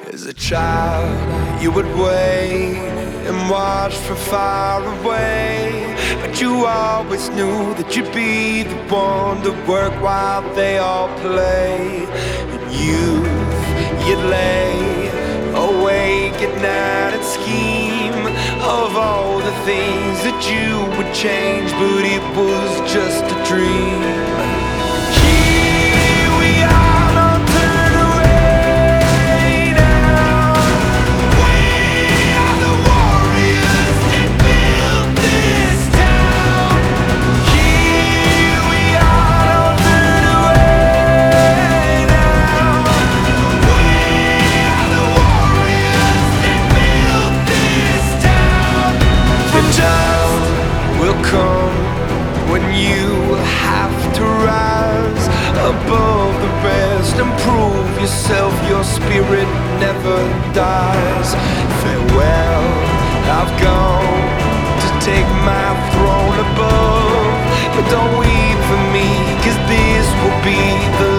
As a child, you would wait and watch from far away, but you always knew that you'd be the one to work while they all play. In youth, you'd lay awake at night and scheme of all the things that you would change, but it was just a dream. Here we are, don't turn away now. We are the warriors that built this town. Here we are, don't turn away now. We are the warriors that built this town. The time will come when you have to rise above the rest and prove yourself. Your spirit never dies. Farewell, I've gone to take my throne above, but don't weep for me, 'cause this will be the